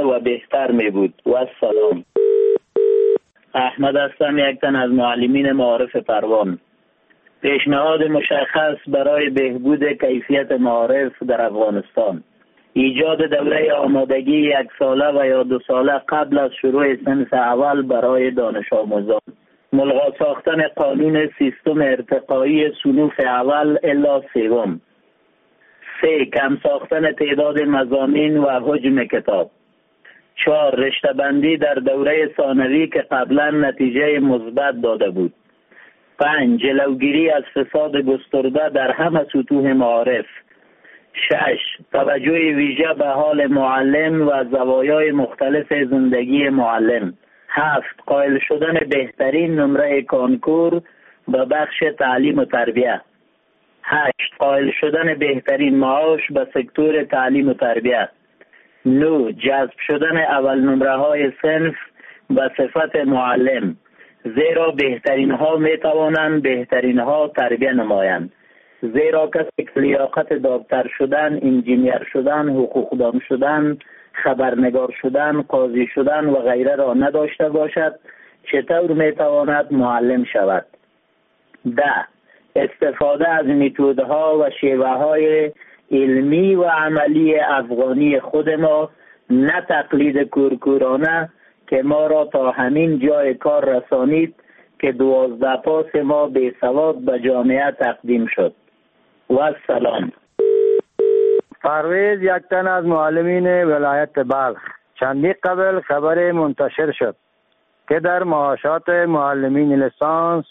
و بهتر می بود. و سلام. احمد هستم، یک تن از معلمین معارف پروان. پیشنهاد مشخص برای بهبود کیفیت معارف در افغانستان: ایجاد دوره آمادگی 1 ساله و یا 2 ساله قبل از شروع صنف اول برای دانش آموزان. ملغا ساختن قانون سیستم ارتقایی صنوف اول الا سوم. 3. کم ساختن تعداد مضامین و حجم کتاب. 4. رشته بندی در دوره ثانوی که قبلا نتیجه مثبت داده بود. 5. جلوگیری از فساد گسترده در همه سطوح معارف. 6. توجه ویژه به حال معلم و زوایای مختلف زندگی معلم. 7. قائل شدن بهترین نمره کانکور به بخش تعلیم و تربیه. 8. قائل شدن بهترین معاش به سکتور تعلیم و تربیه. 9. جذب شدن اول نمره های صنف به صفت معلم، زیرا بهترین ها می توانند بهترین ها تربیه نمایند، زیرا کسی که لیاقت دکتر شدن، انجینیر شدن، حقوقدان شدن، خبرنگار شدن، قاضی شدن و غیره را نداشته باشد چطور می تواند معلم شود؟ 10. استفاده از متدها و شیوه های علمی و عملی افغانی خود ما، نه تقلید کورکورانه که ما را تا همین جای کار رسانید که 12 پاس ما به سواد به جامعه تقدیم شد. و سلام. پرویز، یک تن از معلمین ولایت بلخ. چندی قبل خبر منتشر شد که در معاشات معلمین لیسانس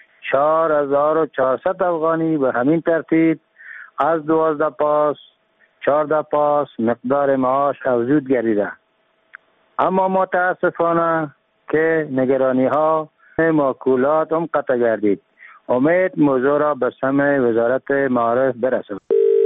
4400 افغانی به همین ترتیب از 12 پاس 14 پاس مقدار معاش افزود گردیده. اما متاسفانه که نگرانی ها ماکولات هم قطع گردید. امید موضوع را به سمع وزارت معارف برسد.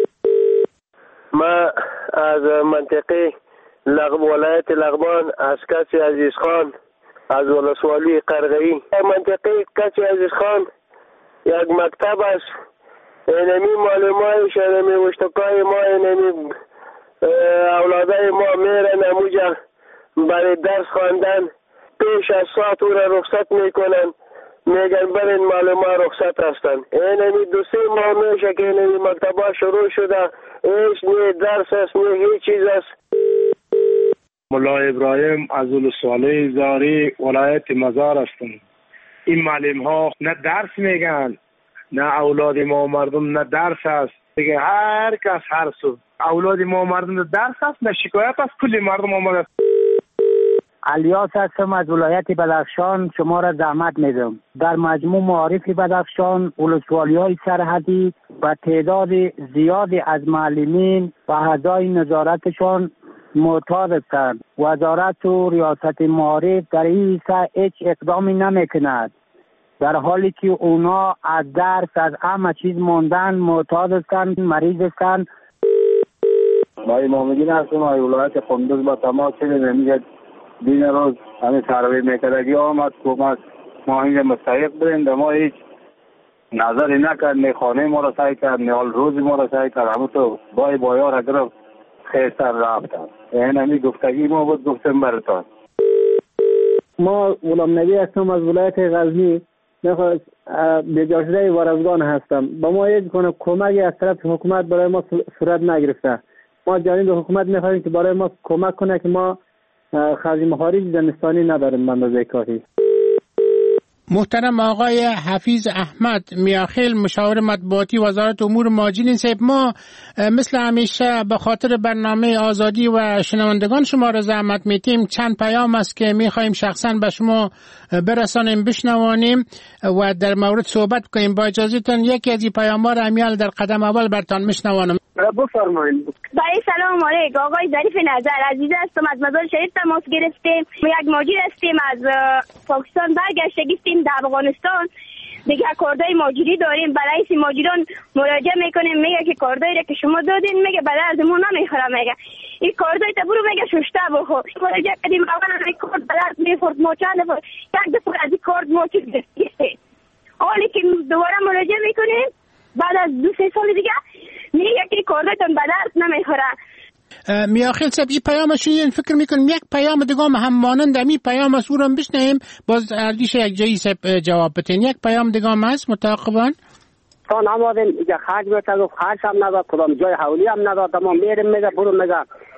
ما از منطقه ولایت لغمان از کسی عزیز خان از ولسوالی قرغه‌ای منطقه کسی عزیز خان یک مکتب است. اینمی معلومایش اینمی وشتکای ما اینمی اولادای ما میرن اموجا برای درس خواندن. پیش از ساعت او را رخصت میکنن، میگن برین معلومات رخصت هستن. اینمی 2-3 ماه میشه که اینمی مکتبا شروع شده، هیچ نه درس است نه هیچ چیز است. ملا ابراهیم از ولسوالی زاری ولایت مزار هستم. این معلم ها نه درس میگن، نه اولاد ما مردم نه درس است. دیگه هر کس هر سو اولاد ما مردم درس است، نه شکایت است. کلی مردم آمده. الیاس هستم از ولایت بدخشان. شما را زحمت میدم. در مجموع معارف بدخشان ولسوالی‌های سرحدی و تعداد زیادی از معلمین و اعضای نظارتشان معتاد هستند. وزارت و ریاست معارف در این حصه هیچ اقدامی نمیکند، در حالی که اونا از درس از همه چیز موندن، معتاد هستند، مریض هستند. با امام‌الدین هستم از ولایت قندوز. با تماس نمیگه دین روز همین سروی میکردگی آمد حکومت ما اینجا مستحق بریم، ما هیچ نظری نکرد، نه خانه ما را سعی کرد، نه حال روز ما را سعی کرد. همون تو بایار اگر خیستر رفتن. این همی گفتگی ما بود، گفتم برتان. ما غلام نبی هستم از ولایت غزنی. نخواست بجاشده وارزگان هستم. با ما یک کمکی از طرف حکومت برای ما صورت نگرفته. ما جانب حکومت میخواهیم که برای ما کمک کنه که ما خرج مخارج زمستانی نداریم به اندازه کافی. محترم آقای حفیظ احمد میاخیل، مشاور مطبوعاتی وزارت امور مهاجرین صاحب، ما مثل همیشه به خاطر برنامه آزادی و شنوندگان شما را زحمت میتیم. چند پیام است که میخوایم شخصا به شما برسانیم، بشنوانیم و در مورد صحبت کنیم. با اجازهتون یکی از این پیام‌ها را امیال در قدم اول برتان میشنوانم. بفرمایید. بله، سلام علیکم. آقای ظریف نظر عزیز هستم، از مزار شریف تماس گرفتیم. یک مهاجر هستیم، از پاکستان برگشتیم در افغانستان. دیگه کاردای مهاجری داریم. برای این مهاجران مراجعه میکنیم، میگه که کاردایی را که شما دادین میگه به دردمون نمیخوره. میگه این کاردای تا برو میگه ششته بخور. مراجعه کردیم، اولا این کارد به درد میخورد. ما چند دفعه یک دفعه از این کارد ما چیز گرفتیم. حالی که دوباره مراجعه میکنیم بعد از 2-3 سال دیگه میگه که کاردایتون به درد نمیخوره. میاخیل صاحب این پیامشون این فکر میکنم یک پیام دیگه هم مانند می پیام از او رو بشنیم باز اردیش یک جایی صاحب جواب بتین. یک پیام دیگه هم هست متعاقبان تا نمادیم که خرج بتگو خرج هم نداد کدام جای حولی هم نداد ما میریم میگه برو میگه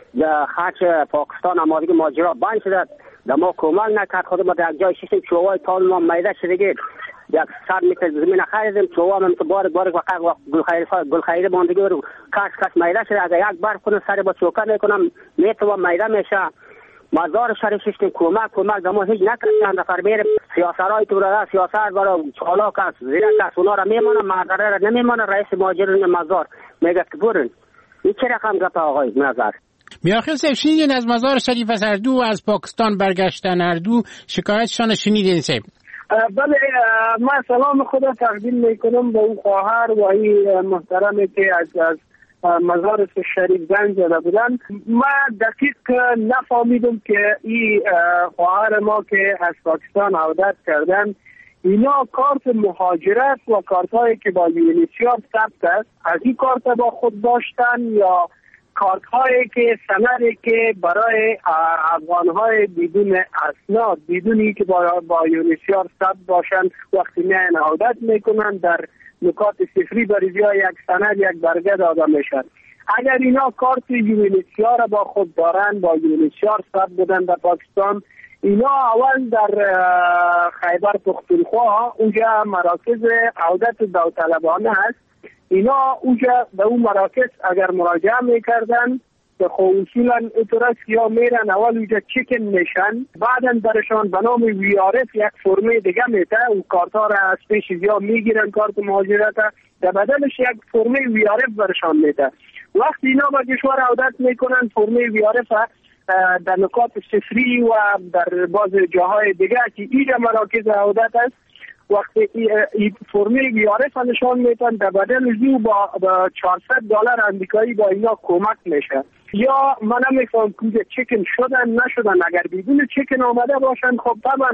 خرج پاکستان امادگی ماجرا بند شده ما کمک نکرد خود ما در یک جای شیشیم چوهای تان ما میده شدگید یک 100 متر زمین خریدیم چوها هم تو بارک وقت گلخیری باندگی رو کش میده شده اگر یک بار کنه سر با چوکه میکنم میتوام میده میشه مزار شریف شیشتیم کمک دما هیچ نکردن نفر بیریم سیاسرهای تو را سیاست برای چالاک است زیرک است اونا را میمانه مردره را نمیمانه رئیس ماجرین مزار میگه که برن این چه رقم گپ آقای نظر میاخیل صاحب شنیدین از مزار شریف از اردو از پاکستان برگشتن اردو شکایتشان شنیدین صاحب؟ بله من سلام خدا تقدیم میکنم به اون خواهر و این محترمی که از مزار شریف زنگ زده بودن. من دقیق نفهمیدم که این خواهر ما که از پاکستان عودت کردن اینا کارت مهاجرت و کارت هایی که با یونیسیار ثبت است از این کارت با خود داشتن یا کارت هایی که سندی که برای افغان های بدون اسناد بدونی که با یونیسیار ثبت باشن وقتی میان عودت میکنن در نکات صفری بریزی یک سند یک برگه داده میشن. اگر اینا کارت یونیسیار با خود دارن با یونیسیار ثبت بودن در پاکستان اینا اول در خیبر پختونخوا اونجا مراکز عودت داوطلبانه هست اینا اونجا به اون مراکز اگر مراجعه میکردن به اصولا اترس یا میرن اول اونجا چکن میشن بعدن برشان به نام ویارف یک فرمه دیگه میته و کارتا را از پیش یا میگیرن کارت مهاجرت در بدلش یک فرمه ویارف برشان میته. وقتی اینا به کشور عودت میکنن فرمه ویارف در نکات صفری و در باز جاهای دیگه که اینجا مراکز عودت است وقتی این فرمه ویارف نشان میتن در بدل زیو با $400 امریکایی با اینا کمک میشه. یا من نمیفهم که چکن شدن نشدن اگر بدون چکن آمده باشن خب طبعا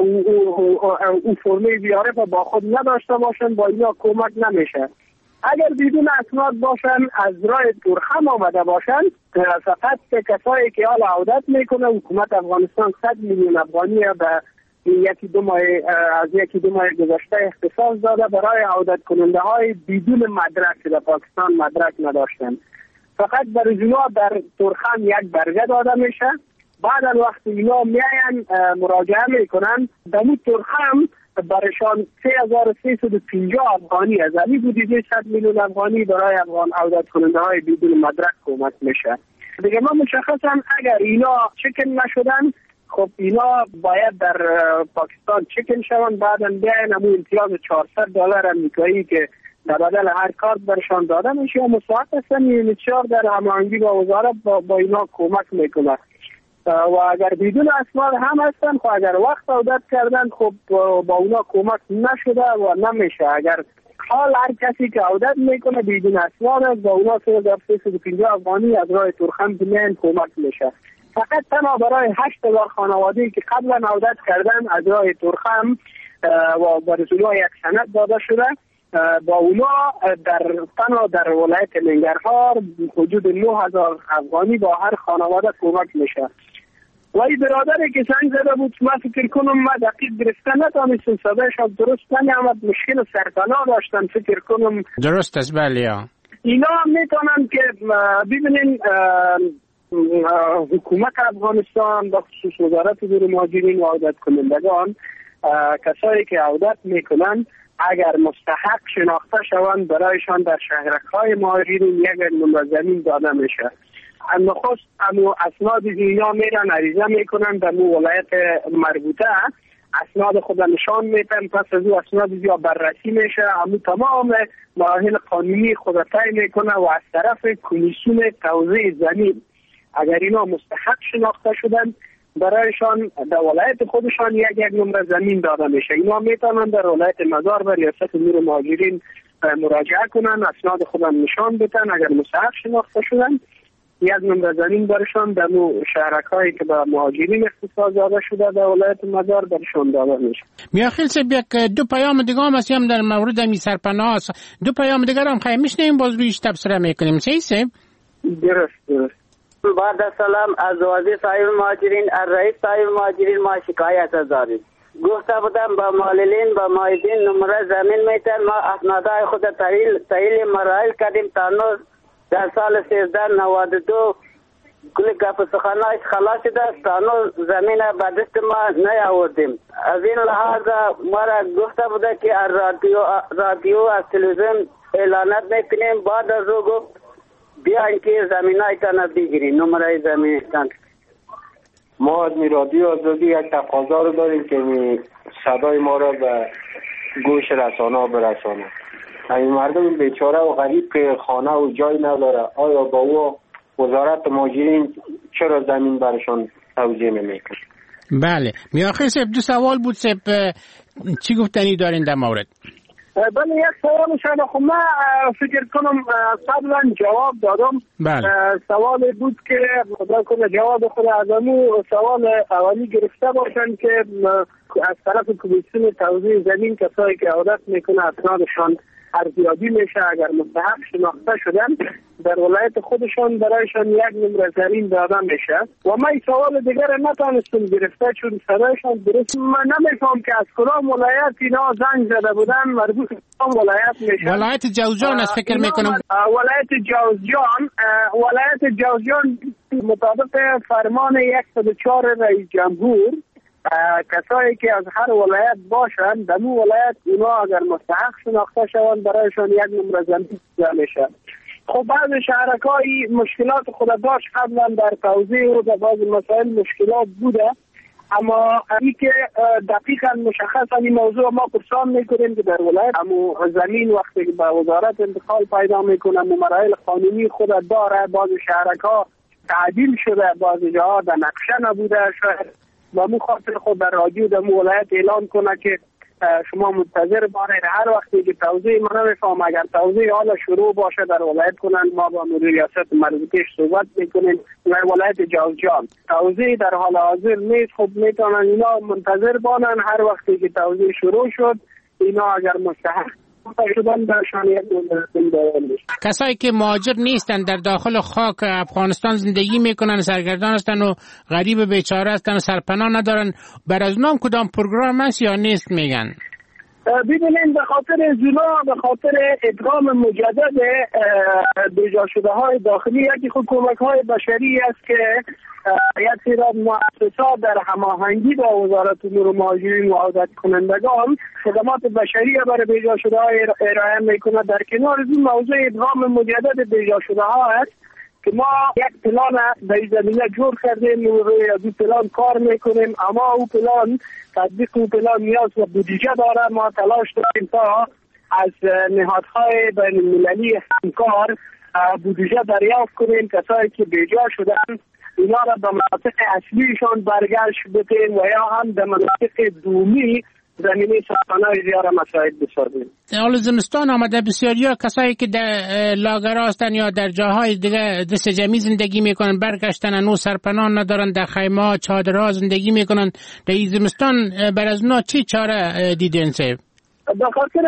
اون فرمه ویارف با خود نداشته باشن با اینا کمک نمیشه. اگر بدون اسناد باشن از راه تورخم آمده باشن فقط کسایی که حال عودت میکنه حکومت افغانستان 100 میلیون افغانی به یکی دو ماه گذشته اختصاص داده برای عودت کننده های بدون مدرک در پاکستان مدرک نداشتن. فقط برای اینا در تورخم یک برگه داده میشه. بعد وقتی اینا میاین مراجعه میکنن در تورخم برشان 3350 افغانی از این بودجه 100 میلیون افغانی برای افغان عودت کننده های بدون مدرک کمک میشه. دیگه من مشخصم اگر اینا چکن نشدن خب اینا باید در پاکستان چکن شوند بعداً بیاین همون امتیاز $400 امریکایی که در بدل هر کارت برشان داده میشه و مساعد هستن یونیسیار در هماهنگی با وزارت با اینا کمک میکنه و اگر بدون اسناد هم هستن خب اگر وقت عودت کردن خب با اونا کمک نشده و نمیشه. اگر حال هر کسی که عودت میکنه بدون اسناد با اونا 3350 افغانی از راه تورخم بینین کمک میشه. فقط تنها برای 8000 خانواده‌ای که قبلا عودت کردن از راه تورخم و برای یک سند داده شده با اونا تنها در ولایت ننگرهار حدود 9000 افغانی با هر خانواده کمک میشه. و این برادری که زنگ زده بود من فکر کنم من دقیق گرفته نتانستم صدایشان درست نمیامد مشکل سرطلا داشتن فکر کنم درست است بله. اینا میتونن که ببینین حکومت افغانستان با خصوص وزارت امور مهاجرین و عودت کنندگان کسایی که عودت میکنن اگر مستحق شناخته شوند برایشان در شهرک‌های مهاجرین یک نمره زمین داده میشه. نخست امو اسناد اینا میرن عریضه میکنن در مو ولایت مربوطه اسناد خود نشان میتن پس از او اسناد یا بررسی میشه امو تمام مراحل قانونی خود طی میکنه و از طرف کمیسیون توزیع زمین اگر اینا مستحق شناخته شدن برایشان در ولایت خودشان یک نمره زمین داده میشه. اینا میتونن در ولایت مزار و ریاست امور مهاجرین مراجعه کنن اسناد خودم نشان بدن اگر مستحق شناخته شدن یک نمره زمین برشان در شهرک‌هایی که به مهاجرین اختصاص داده شده در ولایت مزار برشان داده میشه. میاخیل صاحب یک دو پیام دیگه هم هستیم در مورد می سرپناه دو پیام دیگه هم خواهیم میشنیم باز رویش تبصره میکنیم. صحیح صاحب؟ درست. بعد از سلام از وزیر صاحب مهاجرین رئیس صاحب مهاجرین ما شکایت داریم. گفته بودم با معلولین با مایدین نمره زمین میتن. ما اسنادهای خود تحلیل مراحل کردیم تا نو در سال 1392 کل گپ سخنایش خلاص شده است تا نو زمین به دست ما نیاوردیم. از این لحاظ ما را گفته بوده که رادیو از تلویزیون اعلانات میکنیم. بعد از او گفت بیاین که زمینایتان بگیرین نمره زمینتان. ما از رادیو آزادی یک تقاضا رو داریم که صدای ما را به گوش رسانه برسانه. این مردم بیچاره و غریب که خانه و جای نداره، آیا با او وزارت مهاجرین چرا زمین برشان توزیع نمیکنه؟ بله میاخیر صاحب دو سوال بود صاحب، چی گفتنی دارین در مورد؟ بله یک سوال شده. خب من فکر کنم قبلا جواب دادم. بله. سوال بود که خدا کنه جواب خود از امو سوال اولی گرفته باشن که از طرف کمیسیون توزیع زمین کسایی که عادت میکنه اسنادشان ارزیابی میشه، اگر مستحق شناخته شدن در ولایت خودشان برایشان یک نمره زمین داده میشه. و من سوال دیگر نتونستم گرفته چون صدایشان درست من نمیفهم که از کدام ولایت اینا زنگ زده بودن، مربوط به کدام ولایت میشه. ولایت جوزجان است فکر میکنم. ولایت جوزجان مطابق فرمان 104 رئیس جمهور کسایی که از هر ولایت باشند در اون ولایت اونا اگر مستحق شناخته شوند برایشان یک نمره زمین داده میشه. خب بعض شهرکایی مشکلات خود داشت قبلا در توزیع و در بعض مسائل مشکلات بوده، اما این که دقیقا مشخص این موضوع ما پرسان میکنیم که در ولایت اما زمین وقتی که به وزارت انتقال پیدا میکنه مراحل قانونی خود داره. بعض شهرکا تعدیل شده، بعض جاها در نقشه نبوده شاید و مو خاطر خود در رادیو در ولایت اعلان کنه که شما منتظر باشید هر وقتی که توزیع من نمیفهم اگر توزیع حالا شروع باشه در ولایت کنن ما با مدیر ریاست مربوطه صحبت میکنیم. در ولایت جوزجان توزیع در حال حاضر نیست. خب میتونن اینا منتظر باشن هر وقتی که توزیع شروع شد اینا اگر مستحق کسایی که مهاجر نیستن در داخل خاک افغانستان زندگی میکنن، سرگردان هستن و غریب بیچاره هستن و سرپناه ندارن، بر از نام کدام پروگرام هست یا نیست میگن؟ ببینید به خاطر زنا، به خاطر ادغام مجدد بیجا شده های داخلی یکی حکومت های بشری است که یک سری مؤسسات در هماهنگی با وزارت امور مهاجرین و عودت کنندگان خدمات بشری برای بیجا شده های ارائه میکنه. در کنار این موضوع ادغام مجدد بیجا شده ها است که ما یک پلان در این زمینه جور کردیم و روی از این پلان کار میکنیم، اما او پلان تطبیق او پلان نیاز و بودجه داره. ما تلاش داریم تا از نهادهای بین المللی همکار بودجه دریافت کنیم کسایی که بیجا شدن اینا را به مناطق اصلیشان برگشت بدیم و یا هم در مناطق دومی زمینه ساختمان‌های زیاره مساعد بسازیم. حال زمستان آمده بسیاریا کسایی که در لاغرا هستن یا در جاهای دیگه دست جمعی زندگی میکنن برگشتن انو سرپناه ندارن، در خیمه چادرها زندگی میکنن. در این زمستان بر از اونا چی چاره دیدین صاحب؟ به خاطر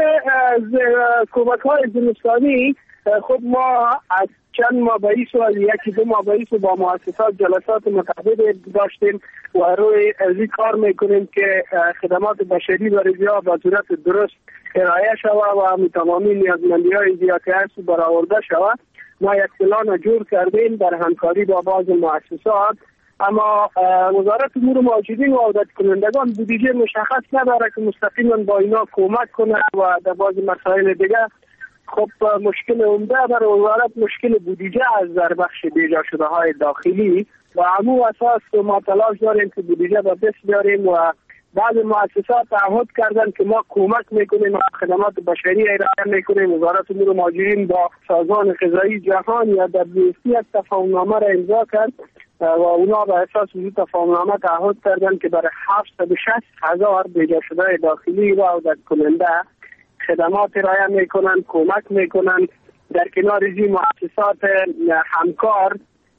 کمک‌های زمستانی خب ما از چند ماه بعد یکی دو ماه بعد با مؤسسات جلسات متعدد داشتیم و روی ازی کار میکنیم که خدمات بشری برای زیاد به صورت درست ارائه شود و تمامی نیازمندی‌های زیادی هست برآورده شود. ما یک پلان جور کردیم در همکاری با بعض مؤسسات، اما وزارت امور مهاجرین و عودت کنندگان بودجه مشخص نداره که مستقیما با اینا کمک کنه و در بعض مسائل دیگه خب مشکل عمده برای وزارت مشکل بودجه از در بخش بیجا شده های داخلی و همون اساس ما تلاش داریم که بودجه به دست بیاریم و بعض مؤسسات تعهد کردن که ما کمک میکنیم، خدمات بشری ارائه میکنیم. وزارت امور مهاجرین با سازمان غذایی جهان یا WFP از تفاهمنامه را امضا کرد و اونا به اساس این تفاهمنامه تعهد کردن که برای 760,000 بیجا شده داخلی و عودت کننده خدمات ارائه میکنن، کمک میکنن. در کنار این مؤسسات همکار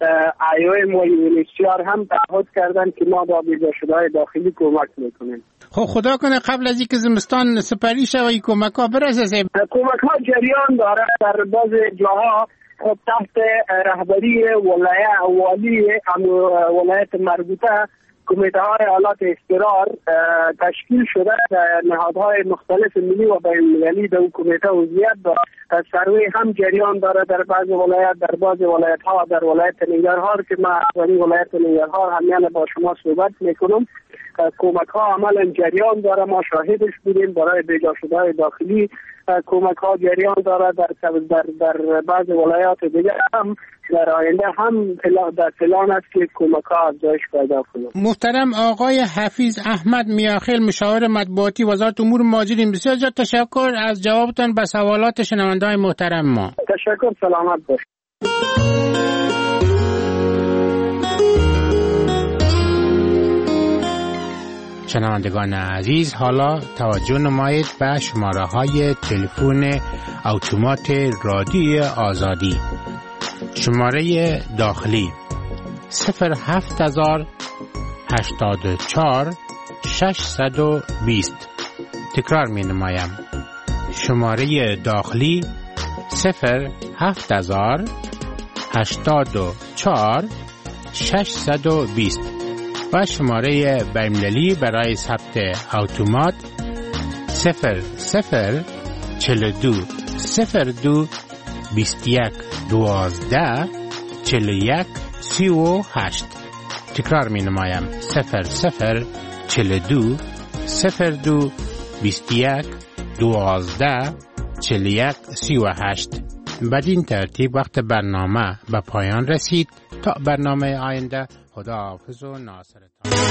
IOM و UNHCR هم تعهد کردن که ما با بیجا شده های داخلی کمک میکنیم. خب خدا کنه قبل از اینکه زمستان سپری شوه این کمک ها برسه. کمک ها جریان داره. در بعض جاها تحت رهبری والی ولایت مربوطه کمیته های حالات اضطرار تشکیل شده. نهادهای مختلف ملی و بین المللی در کمیته عضویت دارد. سروی هم جریان داره در بعض ولایت، در بعض ولایت ها، در ولایت ننگرهار که ما در ولایت ننگرهار همیان با شما صحبت میکنم، کمک ها عملا جریان داره. ما شاهدش بودیم. برای بیجا شده های داخلی کمک ها جریان داره. در بعض ولایات دیگر هم در آینده هم در پلان است که کمک ها افزایش پیدا کنند. محترم آقای حفیظ احمد میاخیل، مشاور مطبوعاتی وزارت امور مهاجرین، بسیار زیاد تشکر از جوابتان به سوالات شنونده‌های محترم ما. تشکر. سلامت باشید. شنوندگان عزیز، حالا توجه نمایید به شماره های تلفن اتومات رادیوی آزادی. شماره داخلی 07084 620. تکرار می نمایم. شماره داخلی 07084 620 و شماره بین‌المللی برای ثبت اتومات 0042 02 21 12 41 38. تکرار می نمایم. 0042 02 21 12 41 38. بدین ترتیب وقت برنامه به پایان رسید. تا برنامه آینده، خداحافظ و ناصرتان.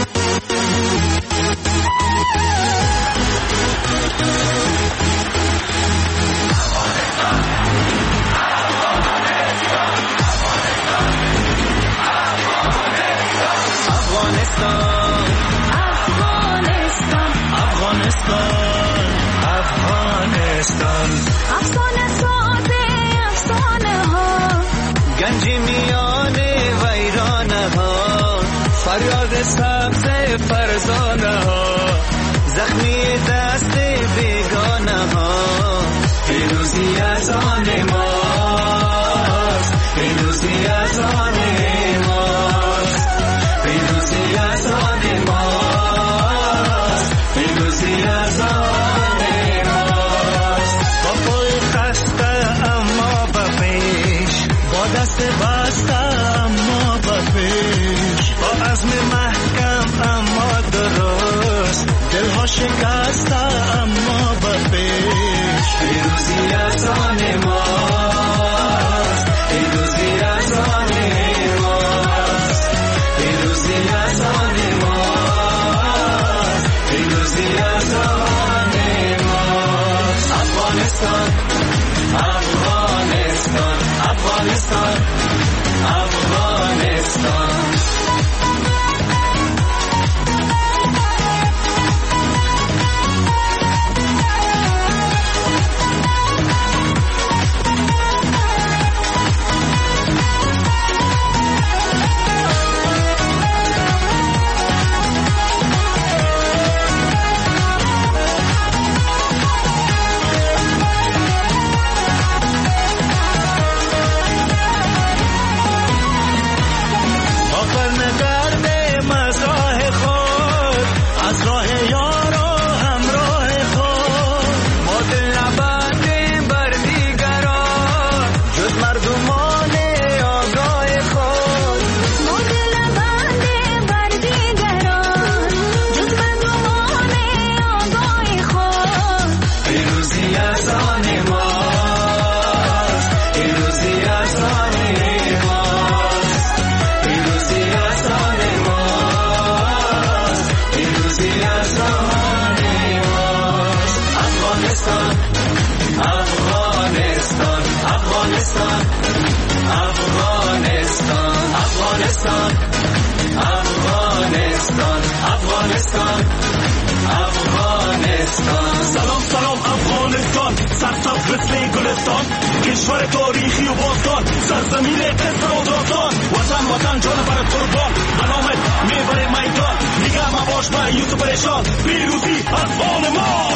افسانه سازه افسانه ها، گنجی میانه ویرانه ها، فریاد سبز فرزانه ها، زخمی دست بیگانه ها. پیروزی از آن ماست، پیروزی از آن ماست، پیروزی از آن ماست، پیروزی از آن دست بسته اما با پیش، با عزم محکم اما درست، دلها شکسته اما با پیش. پیروزی از آن ماست، پیروزی از آن ماست، پیروزی از آن ماست، پیروزی از آن ماست. افغانستان، افغانستان، افغانستان، افغانستان. کشور تاریخی و باستان، سرزمین قصر و داستان، وطن وطن جان برات قربان، علامت میبره میدان، نگه مباش با یوسف پریشان، پیروزی از آن ما.